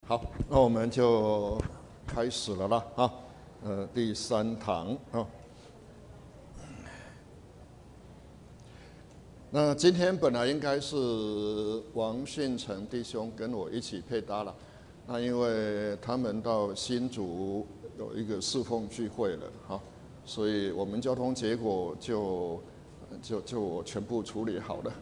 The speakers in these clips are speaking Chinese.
好，那我们就开始了啦，哈，第3堂啊。那今天本来应该是王训成弟兄跟我一起配搭了，那因为他们到新竹有一个侍奉聚会了，哈，所以我们交通结果就我全部处理好了。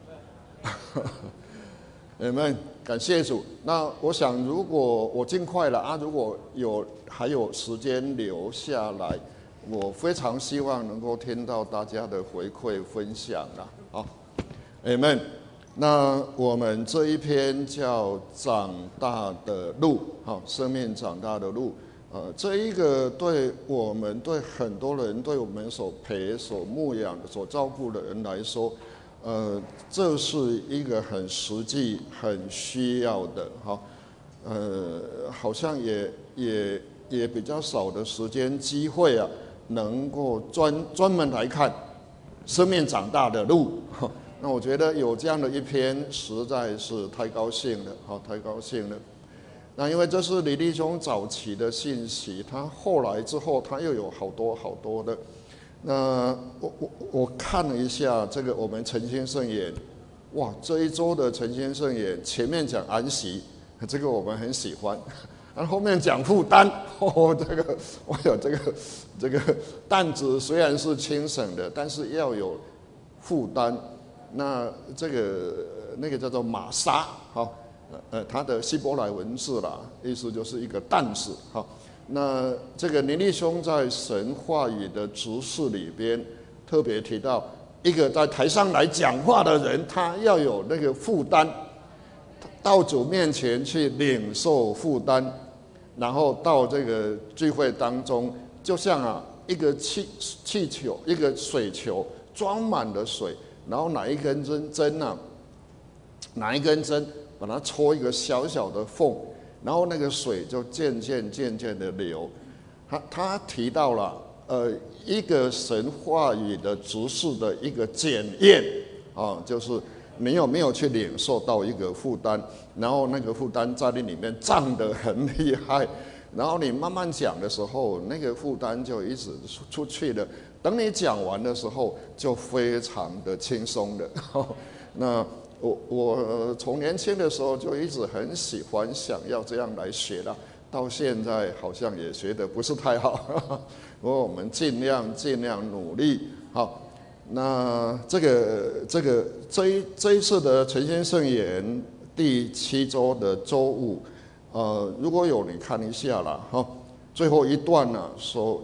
你们感谢主。那我想，如果我尽快了啊，如果还有时间留下来，我非常希望能够听到大家的回馈分享啦。好，Amen。那我们这一篇叫长大的路，好，生命长大的路。这一个对我们对很多人，对我们所陪、所牧养、所照顾的人来说，这是一个很实际、很需要的，哈，好像也比较少的时间机会啊，能够专门来看生命长大的路。那我觉得有这样的一篇，实在是太高兴了，好，太高兴了。那因为这是李弟兄早期的信息，他后来之后，他又有好多的。那我看了一下这个我们晨星圣言，哇，这一周的晨星圣言前面讲安息，这个我们很喜欢，然后后面讲负担，这个我有这个担子虽然是轻省的，但是要有负担。那那个叫做玛莎，好，它的希伯来文字啦，意思就是一个担子，好。那这个林弟兄在神话语的执事里边特别提到，一个在台上来讲话的人，他要有那个负担，到主面前去领受负担，然后到这个聚会当中，就像一个气球，一个水球装满了水，然后拿一根针把它戳一个小小的缝，然后那个水就渐渐的流。他提到了一个神话语的执事的一个检验啊，就是你有没有去领受到一个负担，然后那个负担在你里面胀得很厉害，然后你慢慢讲的时候，那个负担就一直出去了。等你讲完的时候，就非常的轻松的。那我从年轻的时候就一直很喜欢想要这样来学了，到现在好像也学得不是太好，不过我们尽量努力。好，那这一次的晨星圣言第7周的周五，如果有你看一下啦，哈，最后一段呢，说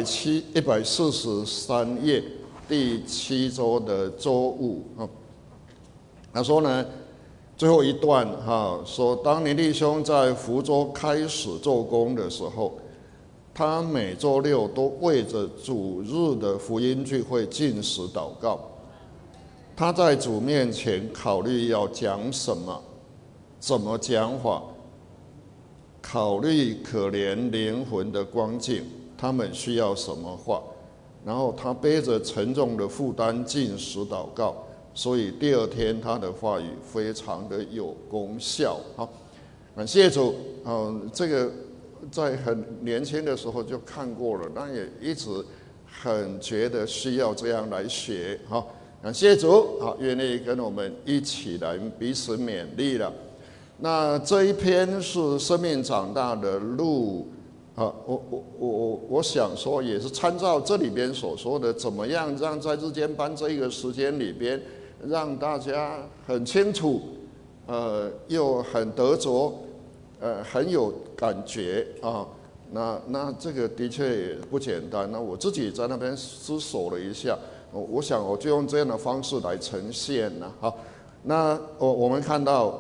143页第7周的周五啊。他说呢，最后一段说当林弟兄在福州开始做工的时候，他每周6都为着主日的福音聚会禁食祷告。他在主面前考虑要讲什么，怎么讲法，考虑可怜灵魂的光景，他们需要什么话，然后他背着沉重的负担禁食祷告。所以第2天他的话语非常的有功效。好，感谢主。这个在很年轻的时候就看过了，那也一直很觉得需要这样来学。好，感谢主。好，愿意跟我们一起来彼此勉励了。那这一篇是生命长大的路。我想说也是参照这里边所说的，怎么样让在日间班这一个时间里边，让大家很清楚，又很得着，很有感觉啊。那这个的确也不简单。那我自己在那边思索了一下，我想我就用这样的方式来呈现了。好，那我们看到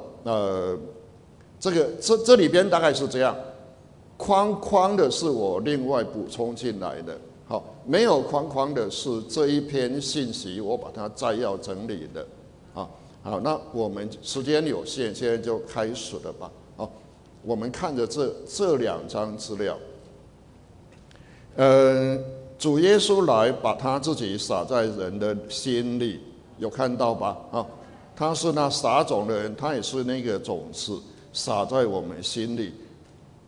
这里边大概是这样。框框的是我另外补充进来的，好，没有框框的是这一篇信息我把它摘要整理的，好，那我们时间有限，现在就开始了吧。好，我们看着这2张资料，主耶稣来把他自己撒在人的心里，有看到吧？他是那撒种的人，他也是那个种子撒在我们心里。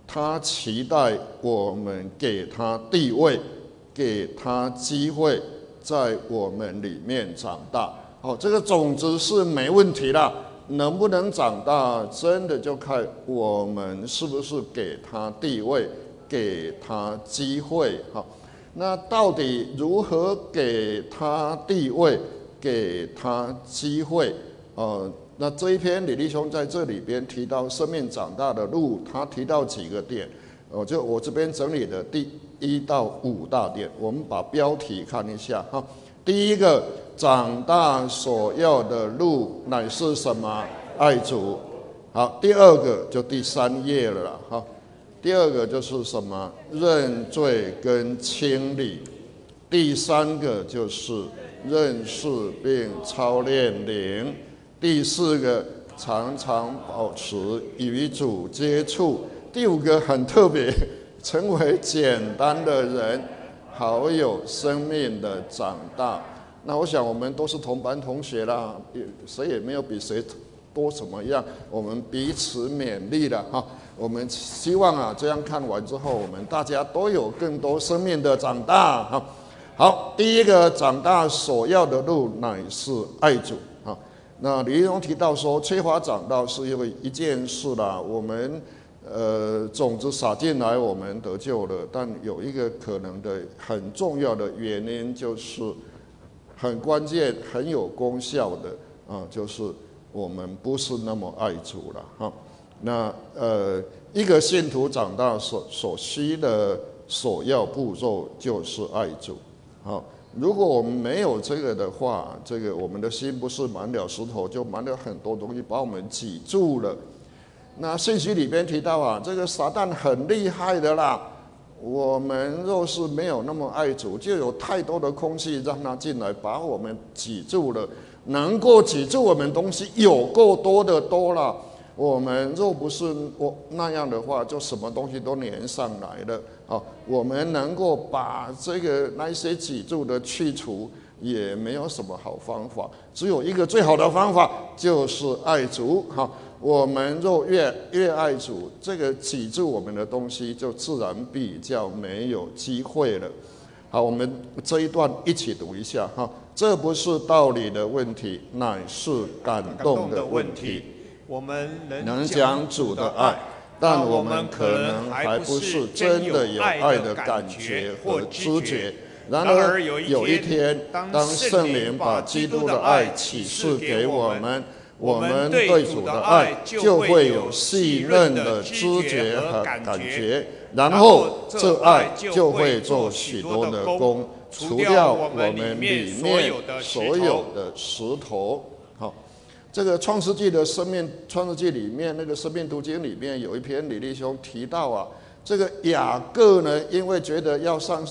他期待我们给他地位，给他机会，在我们里面长大。这个种子是没问题啦，能不能长大，真的就看我们是不是给他地位，给他机会。那到底如何给他地位，给他机会？那这一篇李弟兄在这里边提到生命长大的路，他提到几个点，就我这边整理的第1到5大点，我们把标题看一下哈。第一个，长大所要的路乃是什么？爱主。好，第二个就第3页了啦哈。第二个就是什么？认罪跟清理。第3个就是认识并操练灵。第4个，常常保持与主接触。第5个很特别，成为简单的人，好有生命的长大。那我想我们都是同班同学啦，谁也没有比谁多怎么样，我们彼此勉励了哈。我们希望这样看完之后，我们大家都有更多生命的长大哈。好，第一个，长大所要的路乃是爱主。那李弟兄提到说，缺乏长大是因为一件事啦，我们种子撒进来，我们得救了，但有一个可能的很重要的原因，就是很关键、很有功效的就是我们不是那么爱主了哈。那一个信徒长大所需的首要步骤就是爱主。好，如果我们没有这个的话，这个我们的心不是满了石头，就满了很多东西把我们挤住了。那信息里边提到这个撒旦很厉害的啦。我们若是没有那么爱主，就有太多的空气让他进来，把我们挤住了。能够挤住我们东西有够多的多了。我们若不是那样的话，就什么东西都连上来了。我们能够把那些挤住的去除，也没有什么好方法，只有一个最好的方法，就是爱主。我们若越爱主，这个挤住我们的东西就自然比较没有机会了。好，我们这一段一起读一下哈。这不是道理的问题，乃是感动的问题。 我们能讲主的爱，但我们可能还不是真的有爱的感觉和知觉。然而有一天，当圣灵把基督的爱启示给我们，我们对主的爱就会有细嫩的知觉和感觉，然后这爱就会做许多的工，除掉我们里面所有的石头。好，这个创世纪里面那个生命读经里面有一篇李弟兄提到这个雅各呢，因为觉得要上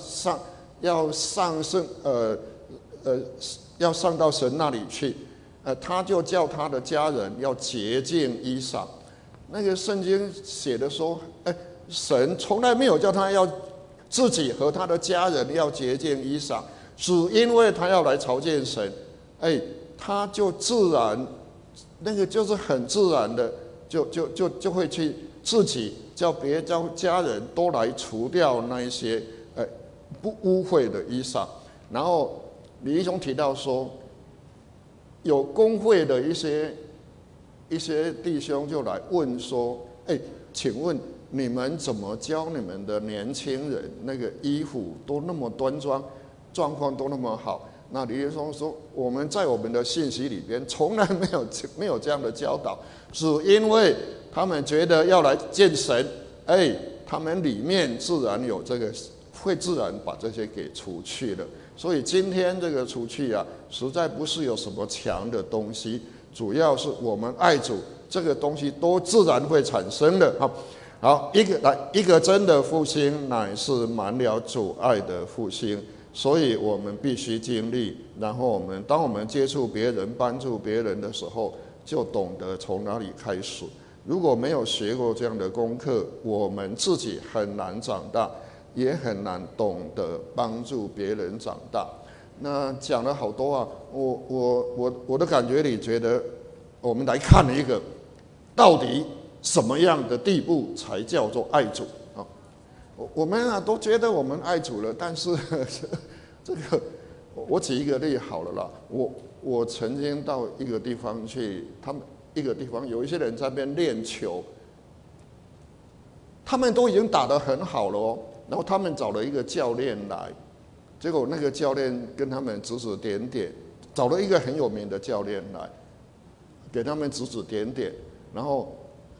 到神那里去，他就叫他的家人要洁净衣裳。那个圣经写的说，神从来没有叫他要自己和他的家人要洁净衣裳，只因为他要来朝见神，他就自然，那个就是很自然的，就会去自己叫家人都来除掉那一些不污秽的衣裳。然后李弟兄提到说，有公会的一些弟兄就来问说，请问你们怎么教你们的年轻人？那个衣服都那么端庄，状况都那么好。那李弟兄说，我们在我们的信息里边从来没有这样的教导，只因为他们觉得要来见神，他们里面自然有这个，会自然把这些给除去了。所以今天这个除去实在不是有什么强的东西，主要是我们爱主，这个东西都自然会产生的。好，一个真的复兴乃是满了主爱的复兴。所以我们必须经历，然后当我们接触别人、帮助别人的时候，就懂得从哪里开始。如果没有学过这样的功课，我们自己很难长大，也很难懂得帮助别人长大。那讲了好多我的感觉里觉得，我们来看一个，到底什么样的地步才叫做爱主啊？我们啊都觉得我们爱主了，但是这个我举一个例好了啦。我曾经到一个地方去，他们一个地方有一些人在那边练球，他们都已经打得很好了哦，然后他们找了一个教练来，结果那个教练跟他们指指点点，找了一个很有名的教练来，给他们指指点点，然后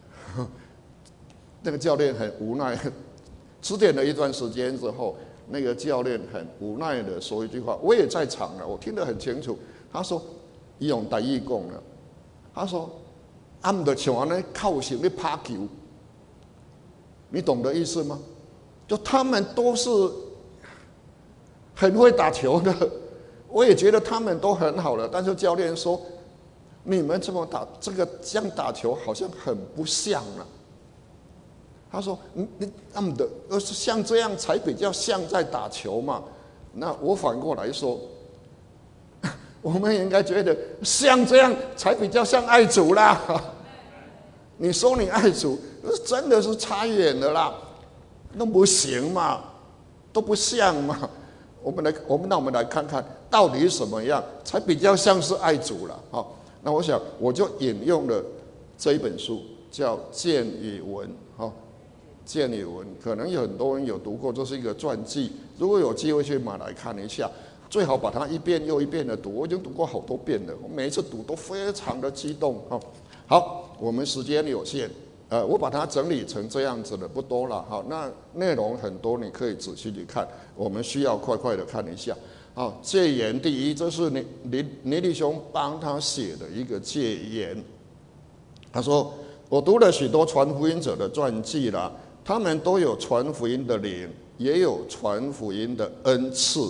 那个教练很无奈，指点了一段时间之后，那个教练很无奈的说一句话，我也在场了，我听得很清楚。他说：“伊用台语讲了，他说，他们的像安尼靠性咧拍球，你懂得意思吗？就他们都是很会打球的，我也觉得他们都很好了。但是教练说，你们这么打这个这样打球好像很不像了。他说，他们的像这样才比较像在打球嘛。那我反过来说。”我们应该觉得像这样才比较像爱主啦。你说你爱主，真的是差远了啦，那不行嘛，都不像嘛。我们来看看到底什么样才比较像是爱主了。好，那我想我就引用了这一本书，叫《见与闻》。好，《见与闻》可能有很多人有读过，这是一个传记。如果有机会去买来看一下。最好把它一遍又一遍的读，我已经读过好多遍了，我每一次读都非常的激动。好，我们时间有限，我把它整理成这样子的，不多了。好，那内容很多，你可以仔细去看，我们需要快快的看一下。好，戒言第一，这是倪弟兄帮他写的一个戒言。他说：“我读了许多传福音者的传记啦，他们都有传福音的灵，也有传福音的恩赐。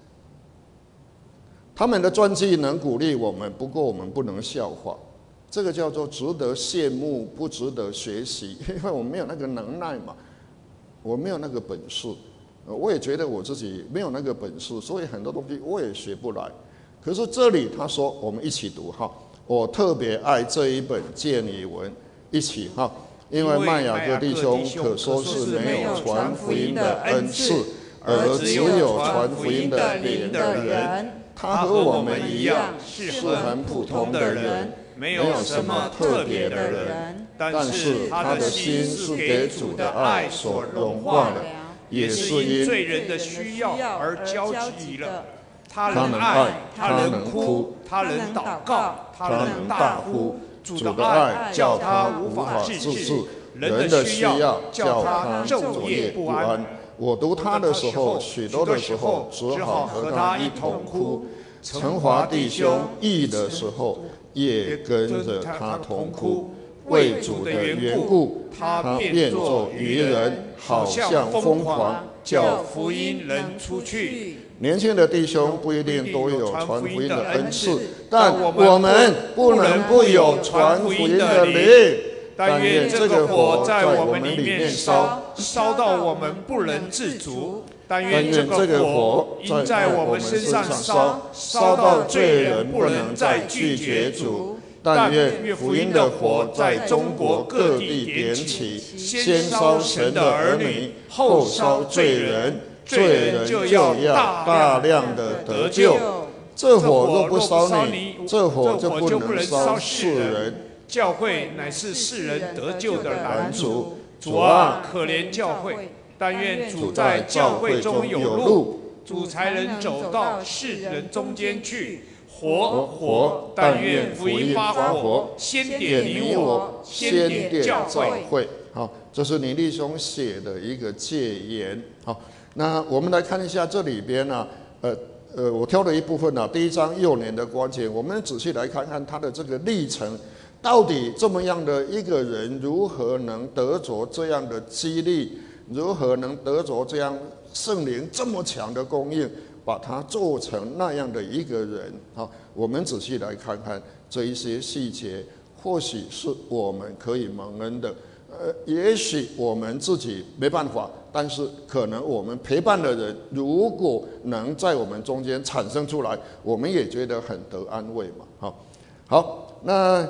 他们的传记能鼓励我们，不过我们不能效法，这个叫做值得羡慕，不值得学习，因为我没有那个能耐嘛，我没有那个本事，我也觉得我自己没有那个本事，所以很多东西我也学不来。可是这里他说，我们一起读哈，我特别爱这一本《见与闻》，一起哈，因为麦雅各弟兄可说是没有传福音的恩赐，而只有传福音的灵的人。他和我们一样，是很普通的人，没有什么特别的人，但是他的心是给主的爱所融化的，也是因罪人的需要而交集了。他能爱，他能哭，他能祷告，他能大呼。主的爱叫他无法自制，人的需要叫他昼夜不安。我读他的时候，许多的时候只好和他一同哭。成华弟兄义的时候，也跟着他同哭。为主的缘故，他变作愚人，好像疯狂，叫福音人出去。年轻的弟兄不一定都有传福音的恩赐，但我们不能不有传福音的灵。但愿这个火在我们里面烧，烧到我们不能自足。但愿这个火因在我们身上烧，烧到罪人不能再拒绝主。但愿福音的火在中国各地点起，先烧神的儿女，后烧罪人，罪人就要大量的得救。这火若不烧你，这火就不能烧世人。教会乃是世人得救的拦阻。主啊，可怜教会！但愿主在教会中有路，主才能走到世人中间去。火！但愿福音发火，先点你我，先点教会。好，这是倪弟兄写的一个戒言。好，那我们来看一下这里边呢，我挑了一部分呢，第一章幼年的关键，我们仔细来看看他的这个历程。到底这么样的一个人，如何能得着这样的激励？如何能得着这样圣灵这么强的供应，把他做成那样的一个人？好，我们仔细来看看这一些细节，或许是我们可以蒙恩的。也许我们自己没办法，但是可能我们陪伴的人，如果能在我们中间产生出来，我们也觉得很得安慰嘛。好，那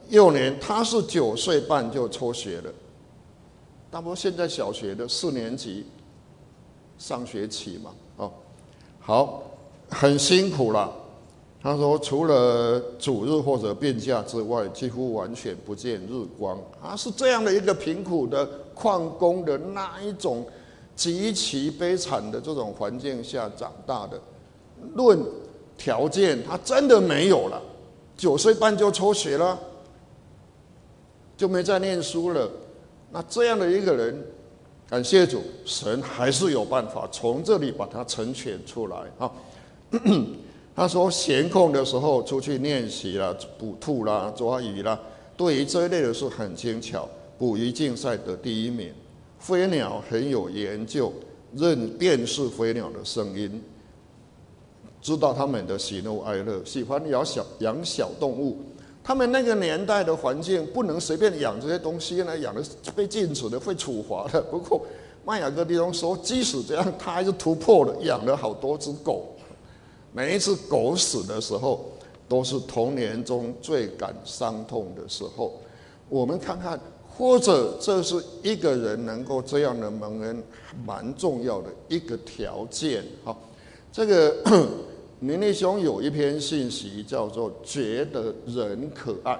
幼年，他是9岁半就辍学了。大伯现在小学的4年级上学期嘛，哦，好，很辛苦了。他说，除了主日或者病假之外，几乎完全不见日光。是这样的一个贫苦的矿工的那一种极其悲惨的这种环境下长大的。论条件，他真的没有了，9岁半就辍学了，就没再念书了。那这样的一个人，感谢主，神还是有办法从这里把他成全出来啊。他说闲空的时候出去练习啦，捕兔啦，抓鱼啦，对于这一类的事很精巧，捕鱼竞赛得第1名。飞鸟很有研究，辨识飞鸟的声音，知道他们的喜怒哀乐，喜欢养小动物。他们那个年代的环境不能随便养这些东西呢，养的被禁止的，会处罚的。不过麦雅各弟兄说，即使这样，他还是突破了，养了好多只狗。每一次狗死的时候，都是童年中最感伤痛的时候。我们看看，或者这是一个人能够这样的蒙恩，蛮重要的一个条件。好，这个明利兄有一篇信息叫做“觉得人可爱”，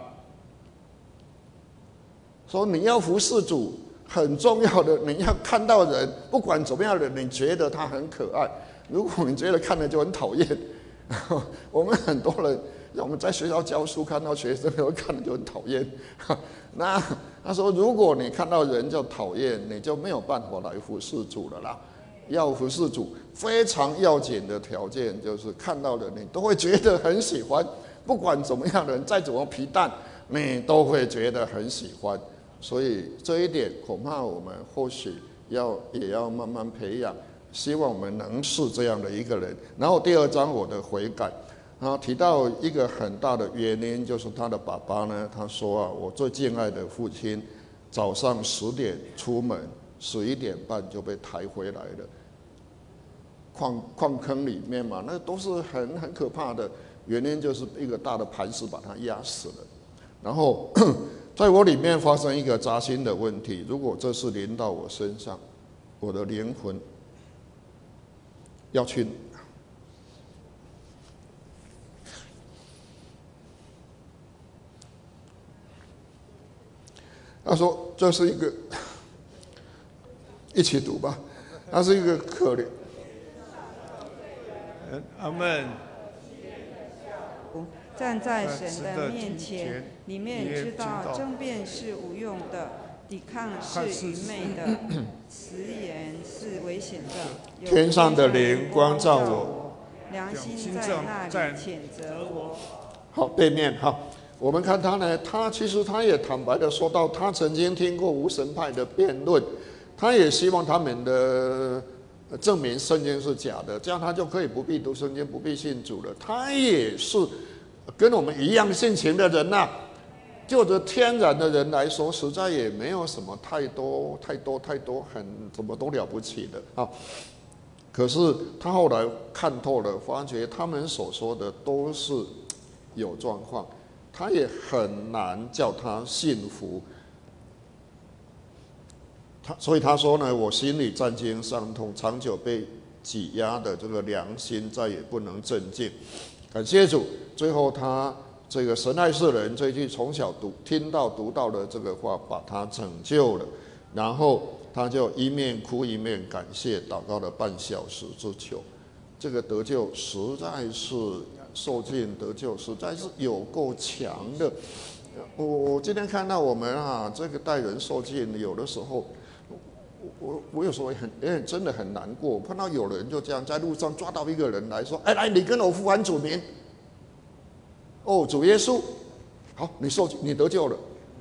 说你要服侍主，很重要的，你要看到人，不管怎么样的，你觉得他很可爱。如果你觉得看了就很讨厌，我们很多人，我们在学校教书，看到学生看了就很讨厌。那他说，如果你看到人就讨厌，你就没有办法来服侍主了啦。要服侍主，非常要紧的条件就是看到的你都会觉得很喜欢，不管怎么样的人，再怎么皮蛋，你都会觉得很喜欢。所以这一点恐怕我们或许也要慢慢培养。希望我们能是这样的一个人。然后第2章我的悔改，他提到一个很大的原因，就是他的爸爸呢，他说我最敬爱的父亲，早上10点出门，11点半就被抬回来了。矿坑里面嘛，那都是很可怕的。原因就是一个大的磐石把他压死了。然后在我里面发生一个扎心的问题，如果这事临到我身上，我的灵魂要去。他说这是一个，一起读吧。他是一个可怜。 阿们。 站在神的面前，你们也知道争辩是无用的，抵抗是愚昧的，辞言是危险的。 天上的灵光照我， 良心在那里谴责我。 好，背面好，我们看他呢，其实他也坦白的说到，他曾经听过无神派的辩论，他也希望他们的证明圣经是假的，这样他就可以不必读圣经，不必信主了。他也是跟我们一样性情的人呐，就着天然的人来说，实在也没有什么太多很什么都了不起的啊。可是他后来看透了，发觉他们所说的都是有状况，他也很难叫他信服。所以他说呢，我心里战惊伤痛，长久被挤压的这个良心再也不能镇静。感谢主，最后他这个神爱世人这一句从小听到读到的这个话，把他拯救了。然后他就一面哭一面感谢，祷告了半小时之久。这个得救实在是受尽得救，实在是有够强的。我今天看到我们这个带人受尽，有的时候我有时候也真的很难过。碰到有人就这样在路上抓到一个人来说：“哎，来，你跟我呼喊主名。哦，主耶稣，好，你受你得救了。”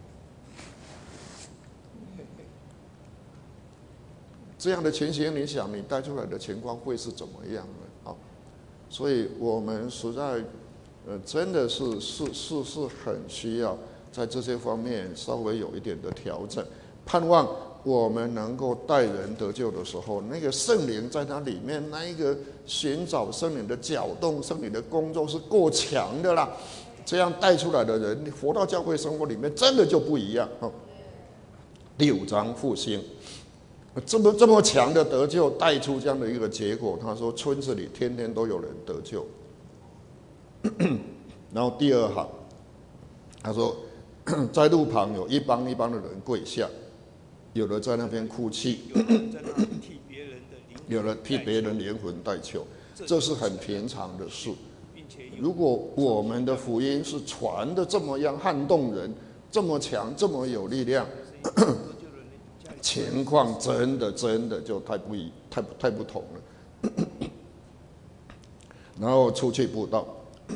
这样的情形，你想你带出来的情况会是怎么样呢？所以我们实在真的是很需要在这些方面稍微有一点的调整，盼望我们能够带人得救的时候，那个圣灵在它里面，那一个寻找圣灵的搅动、圣灵的工作是够强的啦。 这样带出来的人，你活到教会生活里面，真的就不一样。第5章复兴，这么强的得救，带出这样的一个结果。他说，村子里天天都有人得救。然后第2行，他说，在路旁有一帮的人跪下，有的在那边哭泣，有的替别人灵魂代求，这是很平常的事。如果我们的福音是传的这么样撼动人，这么强，这么有力量，情况真的就太不同了。然后出去布道，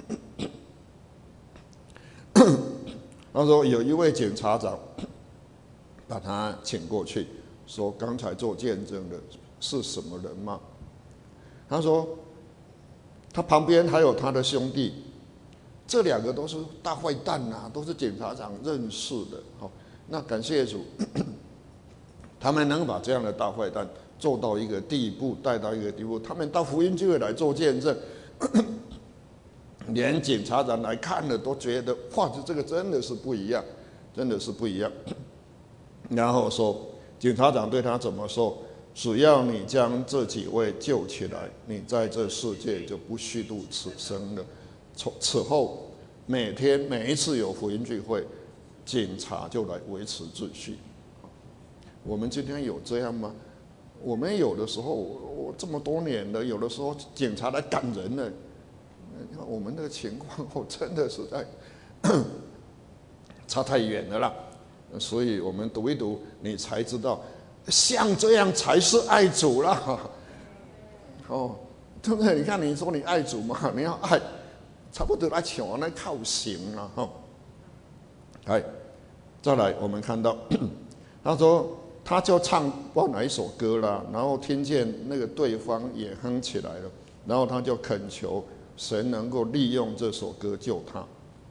他说有一位检察长把他请过去，说刚才做见证的是什么人吗？他说他旁边还有他的兄弟，这2个都是大坏蛋啊，都是检察长认识的。那感谢主，他们能把这样的大坏蛋做到一个地步，带到一个地步，他们到福音聚会来做见证，连检察长来看了都觉得，哇，这个真的是不一样，真的是不一样。然后说，检察长对他怎么说？只要你将这几位救起来，你在这世界就不虚度此生了。此后，每一次有福音聚会，警察就来维持秩序。我们今天有这样吗？我们有的时候，我这么多年了，有的时候警察来赶人了，我们的情况真的是在差太远了啦。所以我们读一读，你才知道。像这样才是爱主啦，对不对？你看，你说你爱主嘛，你要爱，差不多来像那靠行了再来，我们看到他说，他就唱不知道哪一首歌啦，然后听见那个对方也哼起来了，然后他就恳求神能够利用这首歌救他。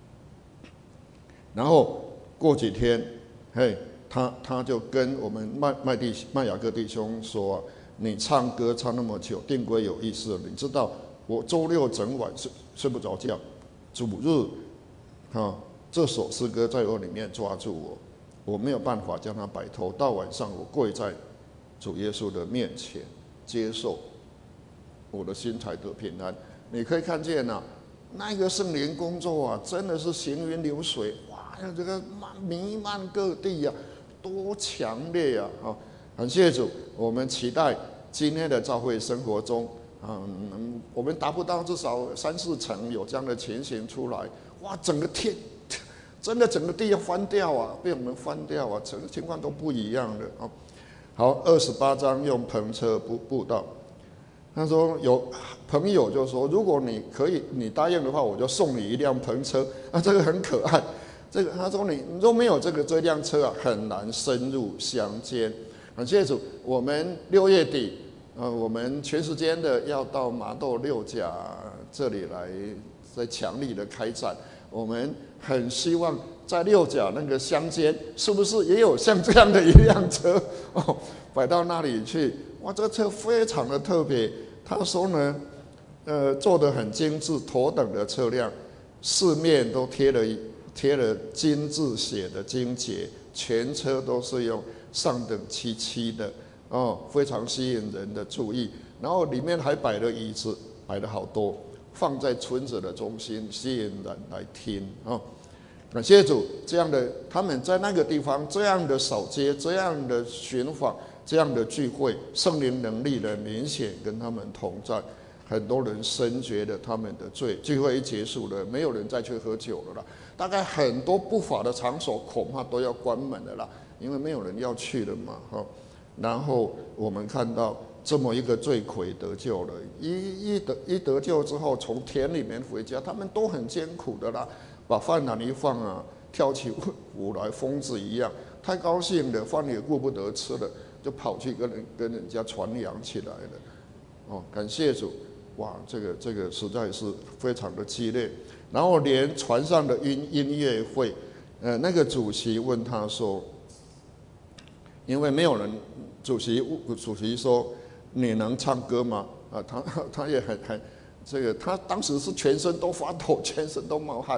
然后过几天，他就跟我们麦雅各弟兄说你唱歌唱那么久，定规有意思了。你知道我周6整晚睡不着觉，主日这首诗歌在我里面抓住我没有办法将它摆脱。到晚上我跪在主耶稣的面前，接受我的心才得平安。你可以看见那个圣灵工作真的是行云流水，哇，这个弥漫各地多强烈啊！感谢主，我们期待今天的教会生活中，我们达不到至少3、4成有这样的情形出来，哇，整个天，真的整个地要翻掉被我们翻掉整个情况都不一样的好，28章用篷车布道，他说有朋友就说，如果你答应的话，我就送你一辆篷车这个很可爱。他说你若没有这辆车很难深入乡间。感谢主，我们6月底，我们全时间的要到麻豆6甲这里来，在强力的开展。我们很希望在6甲那个乡间，是不是也有像这样的一辆车摆到那里去？哇，这个车非常的特别。他说呢，做得很精致，头等的车辆，四面都贴了金字写的金节，全车都是用上等漆的非常吸引人的注意。然后里面还摆了椅子，摆了好多，放在村子的中心，吸引人来听感谢主，这样的他们在那个地方，这样的扫街，这样的寻访，这样的聚会，圣灵能力的明显跟他们同在。很多人深觉得他们的罪，聚会一结束了，没有人再去喝酒了啦。大概很多不法的场所恐怕都要关门了啦，因为没有人要去了嘛然后我们看到这么一个罪魁得救了，一得救之后，从田里面回家，他们都很艰苦的啦，把饭碗一放跳起舞来，疯子一样，太高兴了，饭也顾不得吃了，就跑去跟人家传扬起来了感谢主。哇，这个实在是非常的激烈。然后连船上的音乐会，那个主席问他说，因为没有人，主席说你能唱歌吗？他也很他当时是全身都发抖，全身都冒汗。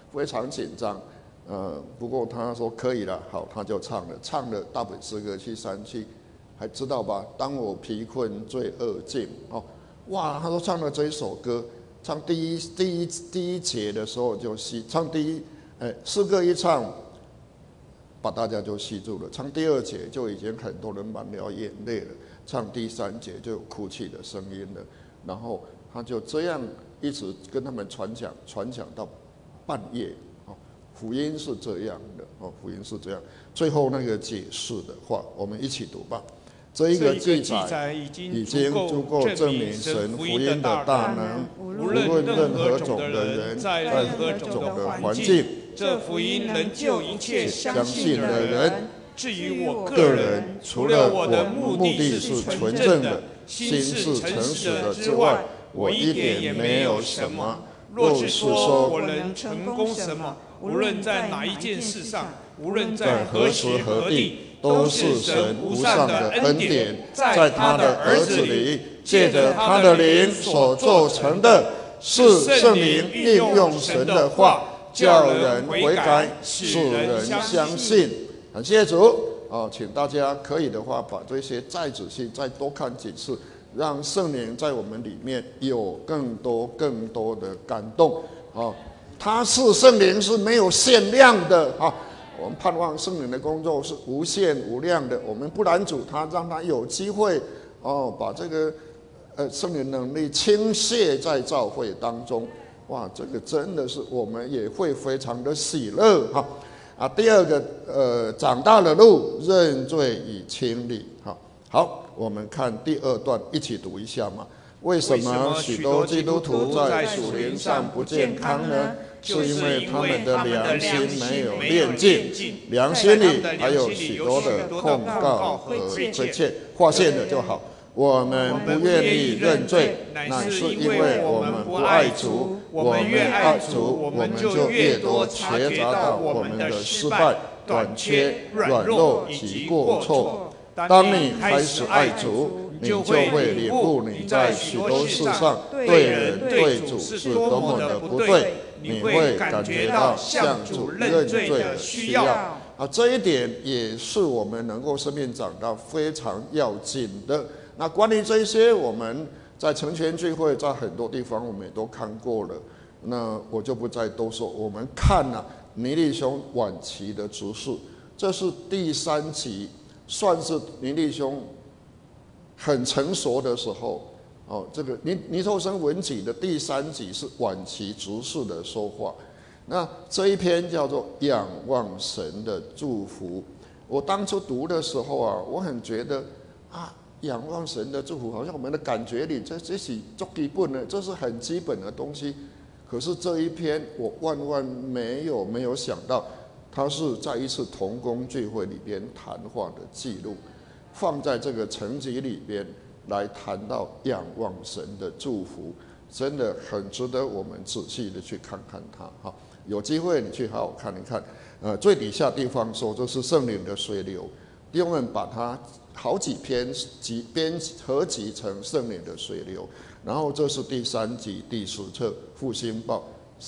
非常紧张。不过他说可以了，好，他就唱了大本诗歌去山去，还知道吧？当我疲困罪恶尽，哇，他说唱了这一首歌，唱第一节的时候就唱诗歌一唱，把大家就吸住了。唱第2节就已经很多人满了眼泪了，唱第3节就有哭泣的声音了。然后他就这样一直跟他们传讲到半夜。福音是这样的，福音是这样。最后那个解释的话，我们一起读吧。这一个记载已经足够证明神福音的大能，无论任何种的人，在任何种的环境， 这福音能救一切相信的人。 至于我个人，除了我的目的是纯正的，心是诚实的之外，我一点也没有什么。 若是说我能成功什么，无论在哪一件事上，无论在何时何地，都是神无上的恩典，在他的儿子里，借着他的灵所做成的，是圣灵运用神的话，叫人悔改，使人相信。 感谢主请大家可以的话，把这些再仔细、再多看几次，让圣灵在我们里面有更多的感动他是圣灵是没有限量的我们盼望圣灵的工作是无限无量的。我们不拦阻他，让他有机会把这个圣灵能力倾泻在教会当中。哇，这个真的是我们也会非常的喜乐第二个长大的路，认罪以清理好，我们看第2段，一起读一下嘛。为什么许多基督徒在属灵上不健康呢？是因为他们的良心没有炼净，良心里还有许多的控告和亏欠。划线的就好。我们不愿意认罪，乃是因为我们不爱主。我们越爱主，我们就越多觉察到我们的失败、短缺、软弱及过错。当你开始爱主，你就会领悟你在许多事上对人对主是多么的不对，你会感觉到向主认罪的需要这一点也是我们能够生命长大非常要紧的。那关于这些，我们在成全聚会，在很多地方我们也都看过了，那我就不再多说。我们看倪弟兄晚期的执事，这是第3集，算是倪弟兄很成熟的时候这个倪寿生文集的第3集是晚期执事的说话。那这一篇叫做仰望神的祝福。我当初读的时候我很觉得仰望神的祝福，好像我们的感觉里这是最基本的，这是很基本的东西。可是这一篇我万没有想到，它是在一次同工聚会里边谈话的记录，放在这个层级里边来谈到仰望神的祝福，真的很值得我们仔细的去看看它有机会你去好好看一看。最底下地方说这是圣灵的水流，弟兄们把它好几篇合集成圣灵的水流。然后这是第3集第10册复兴报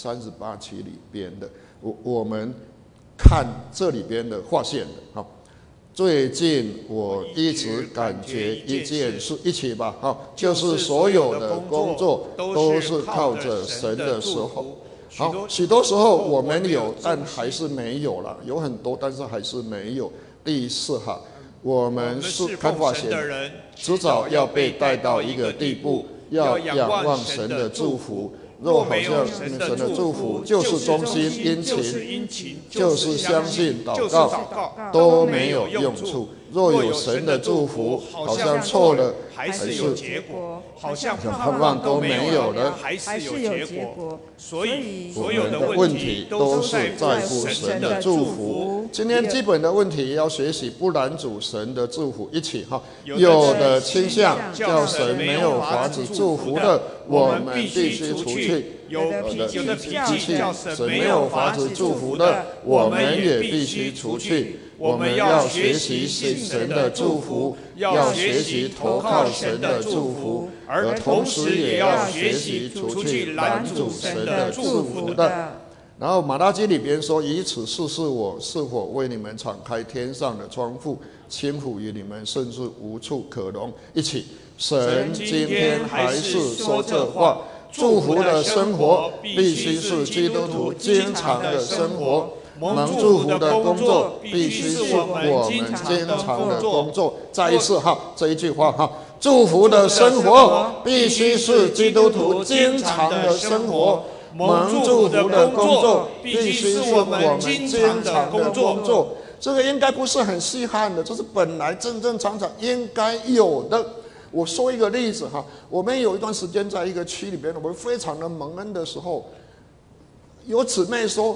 38期里边的，我们看这里边的划线的最近我一直感觉一件事，一起吧就是所有的工作都是靠着神的时候。许多时候我们有，但还是没有了，有很多，但是还是没有。第4我们是看法贤的人，迟早要被带到一个地步，要仰望神的祝福。若好像神的祝福就是忠心殷勤，就是相信祷告，都没有用处。若有神的祝福，好像错了还是有结果，好像盼望都没有了， 还是有结果。 所以所有的问题都是在乎神的祝福。今天基本的问题要学习不拦阻神的祝福，一起有的倾向叫神没有法子祝福的，我们必须除去；有的脾气叫神没有法子祝福的，我们也必须除去。我们要学习神的祝福，要学习投靠神的祝福，而同时也要学习除去拦阻神的祝福的。 然后马拉基里边说：“以此试试我是否为你们敞开天上的窗户，倾覆于你们，甚至无处可容。”一起，神今天还是说这话。祝福的生活必须是基督徒经常的生活，蒙祝福的工作必须是我们经常的工作。再一次哈，这一句话哈，祝福的生活必须是基督徒经常的生活，蒙祝福的工作必须是我们经常的工作。这个应该不是很稀罕的，这是本来正正常常应该有的。我说一个例子哈，我们有一段时间在一个区里边，我们非常的蒙恩的时候，有姊妹说，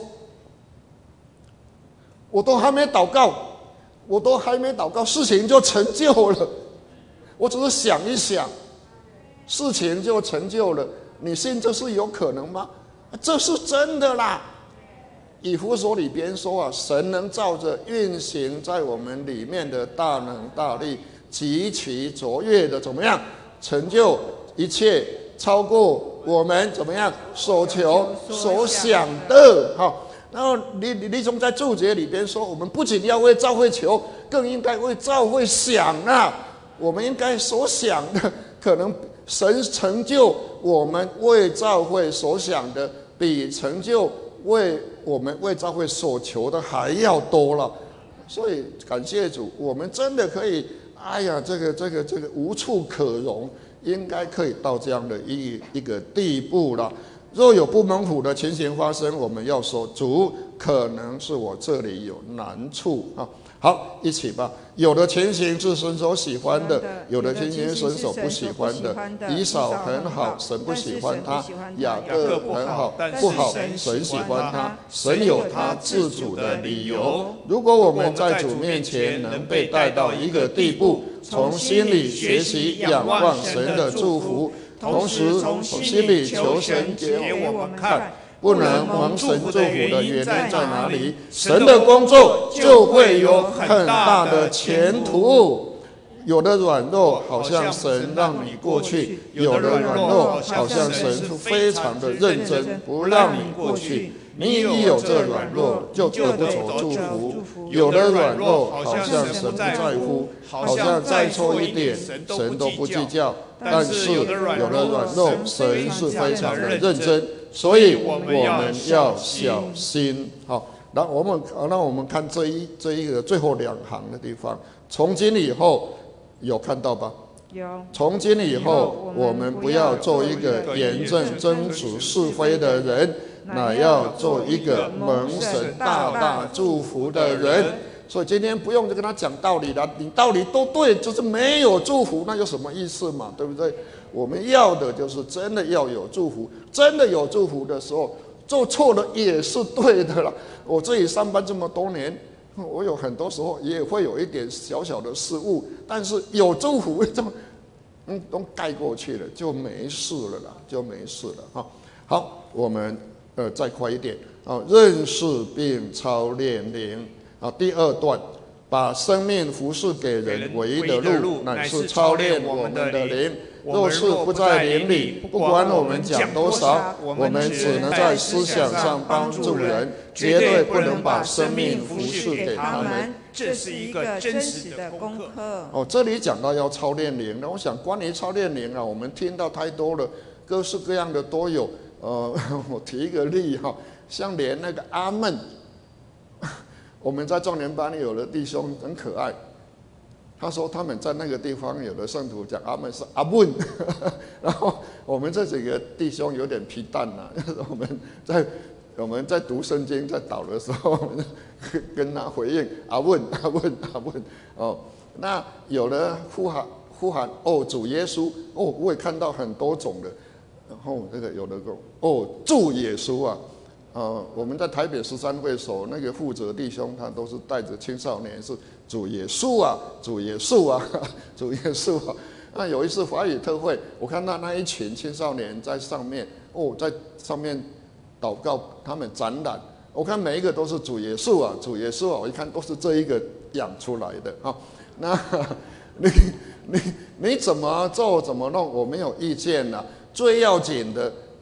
我都还没祷告，事情就成就了。我只是想一想，事情就成就了。你信这是有可能吗？这是真的啦。以弗所里边说啊，神能照着运行在我们里面的大能大力，极其卓越的怎么样成就一切，超过我们怎么样所求所想的。好，然后李总在注解里边说，我们不仅要为教会求，更应该为教会想啊。我们应该所想的，可能神成就我们为教会所想的，比成就为我们为教会所求的还要多了。所以感谢主，我们真的可以，哎呀，这个无处可容，应该可以到这样的一个地步了。若有不蒙福的情形发生，我们要说，主，可能是我这里有难处啊。好，一起吧。有的情形是神所喜欢的，有的情形神所不喜欢的。以扫很好，神不喜欢他；雅各很好，不好，神喜欢他。神有他自主的理由。如果我们在主面前能被带到一个地步，从心里学习仰望神的祝福，同时从心里求神给我们看不能蒙神祝福的原因在哪里，神的工作就会有很大的前途。有的软弱好像神让你过去，有的软弱好像神非常的认真不让你过去。你一有这软弱，就得不着祝福。有的软弱好像神不在乎，好像再错一点神都不计较。但是有的软弱，神是非常的认真，所以我们要小心。好，让我们看这一个最后两行的地方。从今以后，有看到吧？ 有。 从今以后，我们不要做一个严正争执是非的人，乃要做一个蒙神大大祝福的人。所以今天不用跟他讲道理了，你道理都对，就是没有祝福，那有什么意思嘛？对不对？我们要的就是真的要有祝福，真的有祝福的时候，做错了也是对的了。我这里上班这么多年，我有很多时候也会有一点小小的失误，但是有祝福都盖过去了，就没事了啦，就没事了哈。好，我们再快一点啊，认识并操练灵。啊，第二段，把生命服侍给人唯一的路，乃是操练我们的灵。若是不在灵里，不管我们讲多少，我们只能在思想上帮助人，绝对不能把生命服侍给他们。 这是一个真实的功课。 哦，这里讲到要操练灵了，我想关于操练灵啊，我们听到太多了，各式各样的都有。我提一个例哈，像连那个阿门。我们在壮年班里有的弟兄很可爱，他说他们在那个地方有的圣徒讲阿门是阿问，然后我们这几个弟兄有点皮蛋呐，我们在读圣经在祷的时候，我们跟他回应阿问阿问阿问哦，那有的呼喊哦主耶稣哦，我也看到很多种的，然后这个有的说哦主耶稣啊。我们在台北13会所那个负责弟兄，他都是带着青少年，是主耶稣啊，主耶稣啊，主耶稣啊。那有一次华语特会，我看到那一群青少年在上面，在上面祷告，他们展览，我看每一个都是主耶稣啊，主耶稣啊，我一看都是这一个养出来的哈。那你怎么做怎么弄，我没有意见啦。最要紧的，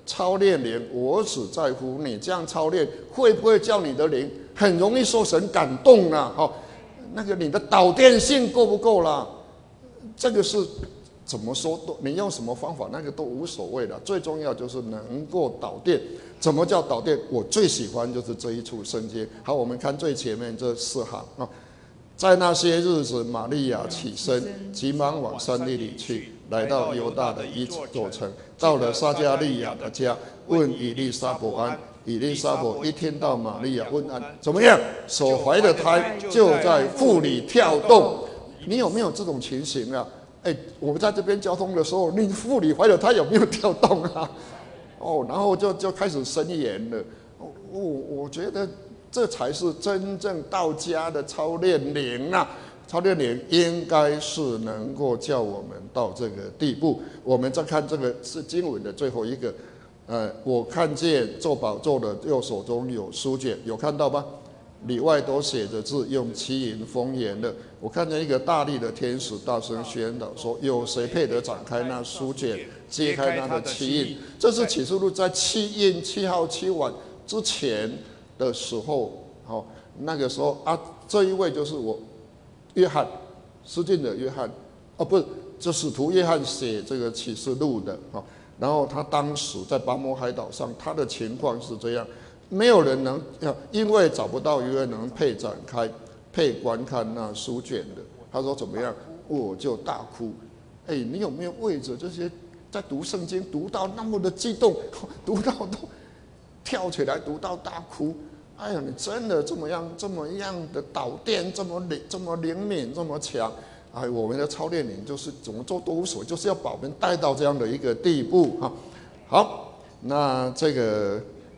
操练灵，我只在乎你这样操练会不会叫你的灵很容易受神感动啦？那个你的导电性够不够啦？这个是怎么说都，你用什么方法那个都无所谓的，最重要就是能够导电。怎么叫导电？我最喜欢就是这一处圣经。好，我们看最前面这4行啊。在那些日子，玛利亚起身，急忙往山地里去，来到犹大的一座城，到了撒迦利亚的家，问以利沙伯安。以利沙伯一听到玛利亚问安，怎么样？所怀的胎就在腹里跳动。你有没有这种情形啊？我们在这边交通的时候，你腹里怀的胎有没有跳动啊？然后就开始申言了。我觉得这才是真正道家的操练灵啊！操练灵应该是能够叫我们到这个地步。我们再看这个是经文的最后一个，我看见坐宝座的右手中有书卷，有看到吗？里外都写着字，用七银封严的。我看见一个大力的天使大声宣导说：“有谁配得展开那书卷，揭开它的七印？”这是启示录在7印7号7晚之前的时候，那个时候啊，这一位就是我约翰，施浸的约翰，不是，这使徒约翰写这个启示录的。然后他当时在巴摩海岛上，他的情况是这样。没有人能，因为找不到一位能配展开、配观看那书卷的。他说怎么样？我就大哭。你有没有为着这些在读圣经读到那么的激动，读到都跳起来，读到大哭？你真的这么样的导电，这么灵敏，这么强？我们的操练灵就是怎么做都无所谓，就是要把我们带到这样的一个地步哈。好，那这个。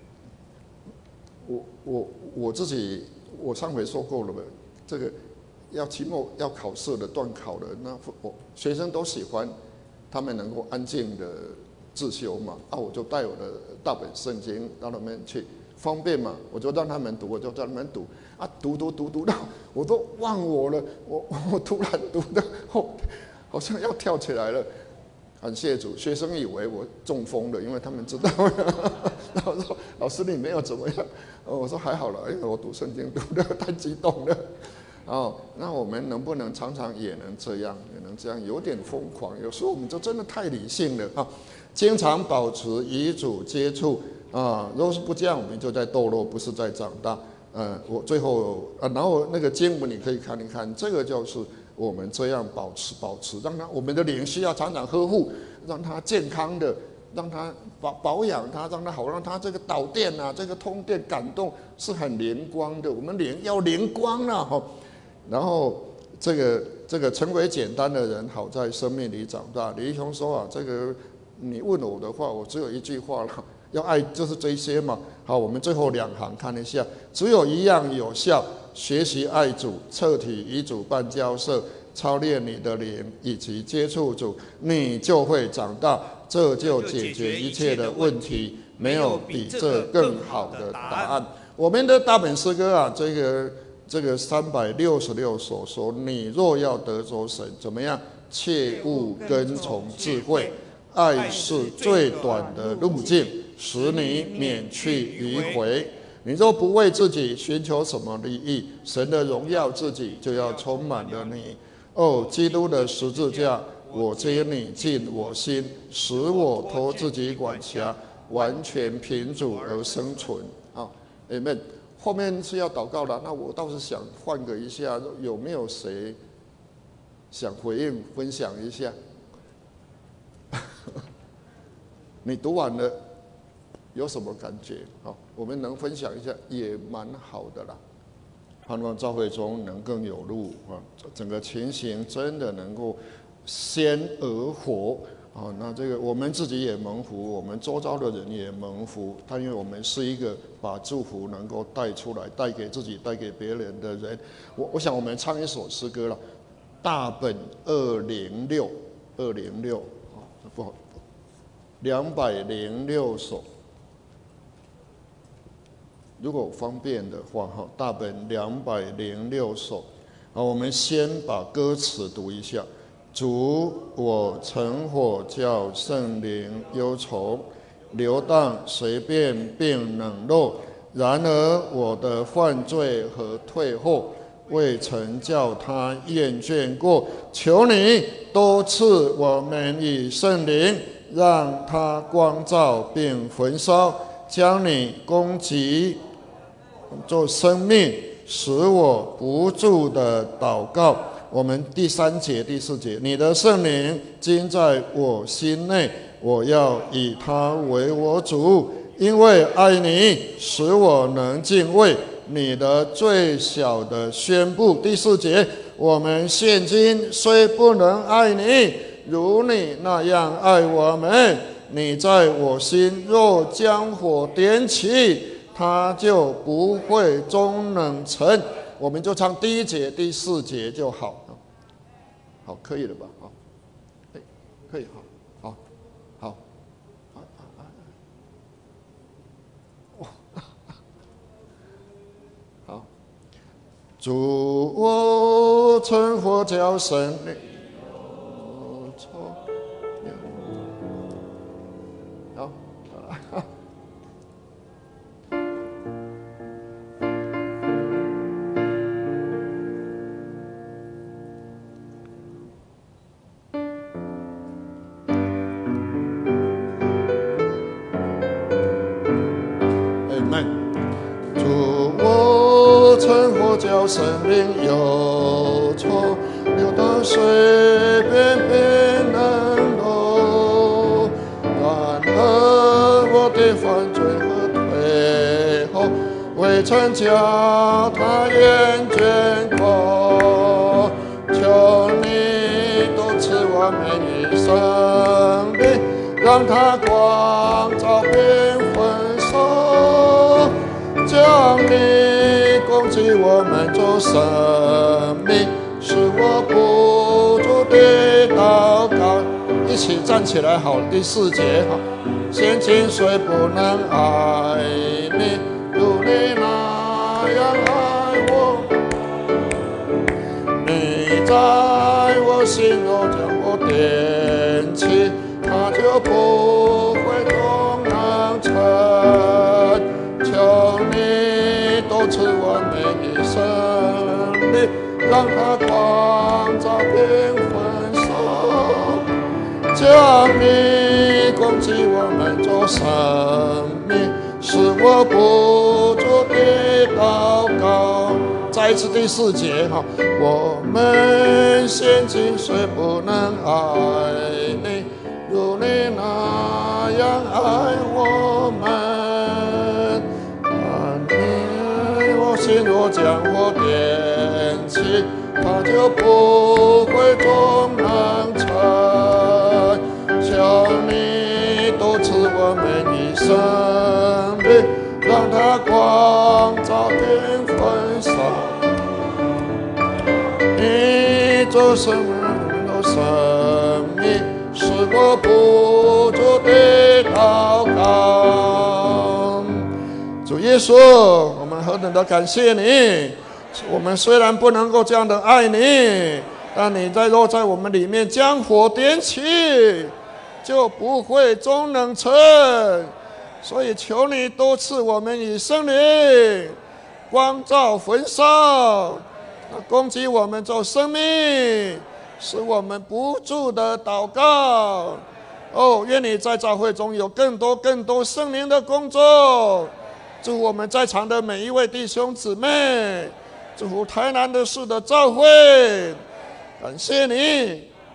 我自己，我上回说过了吧？这个要期末要考试的、段考的，那学生都喜欢，他们能够安静的自修嘛。我就带我的大本圣经到他们去，方便嘛，我就让他们读，我就让他们读。读到我都忘我了，我突然读的，好像要跳起来了。感谢主，学生以为我中风了，因为他们知道。然后说：“老师，你没有怎么样？”我说：“还好了，因为我读圣经读得太激动了。”那我们能不能常常也能这样，有点疯狂？有时候我们就真的太理性了经常保持与主接触如果是不这样，我们就在堕落，不是在长大。我最后然后那个经文你可以看一看，这个就是我们这样保持，让我们的灵需要常常呵护，让它健康的，让它保养它，让它好，让它这个导电这个通电感动是很灵光的。我们灵要灵光然后这个成为简单的人，好在生命里长大。李义雄说这个你问我的话，我只有一句话了，要爱就是这些嘛。好，我们最后2行看一下，只有一样有效。学习爱主，彻底与主办交涉，操练你的灵，以及接触主，你就会长大。这就解决一切的问题，没有比这更好的答案。我们的大本诗歌这个366首说：你若要得着神，怎么样？切勿跟从智慧，爱是最短的路径，使你免去迂回。你若不为自己寻求什么利益，神的荣耀自己就要充满了你。基督的十字架，我接你进我心，使我脱自己管辖，完全凭主而生存。Amen。后面是要祷告了，那我倒是想换个一下，有没有谁想回应分享一下？你读完了有什么感觉？我们能分享一下也蛮好的啦。盼望教会中能更有路整个情形真的能够鲜而活那这个我们自己也蒙福，我们周遭的人也蒙福。但因为我们是一个把祝福能够带出来，带给自己，带给别人的人。我想我们唱一首诗歌了，大本206，不好，206首。如果方便的话大本206首。我们先把歌词读一下。主，我乘火叫圣灵忧愁， 流荡、随便并冷落。然而我的犯罪和退后，未曾叫他厌倦过。求你多赐我们以圣灵，让他光照并焚烧，将你攻击做生命，使我不住的祷告。我们第3节、第4节，你的圣灵今在我心内，我要以他为我主，因为爱你，使我能敬畏你的最小的宣布。第4节，我们现今虽不能爱你，如你那样爱我们，你在我心若将火点起，它就不会终冷沉。我们就唱第1节、第4节就好。好，可以了吧？好，可以，好，好，好。主，我曾或叫神灵有错，好。叫生命有错，流到水边变冷落。然而我的犯罪和退后，未曾叫他厌倦过。求你多赐我们以生命，让他光照并焚烧，将你攻击我们做生命，使我不住的祷告。一起站起来，好，第4节，好。现今虽不能爱你，如你那样爱我，你在我心中将我点起，它就不会终冷沉。求你多赐我们以生命，让它光照并焚烧，将你攻击我们做生命，使我不住的祷告。再一次第4节，我们现今虽不能爱你，如你那样爱我们，心若将火点起，它就不会终冷沉。求你多赐我们以生命，让它光照并焚烧。你做生命的生命，使我不住的祷告。主耶稣，我们何等的感谢你！我们虽然不能够这样的爱你，但你若在我们里面将火点起，就不会终冷沉。所以求你多赐我们以圣灵光照焚烧，攻击我们做生命，使我们不住的祷告。愿你在教会中有更多圣灵的工作。祝福我们在场的每一位弟兄姊妹，祝福台南的市的教会，感谢你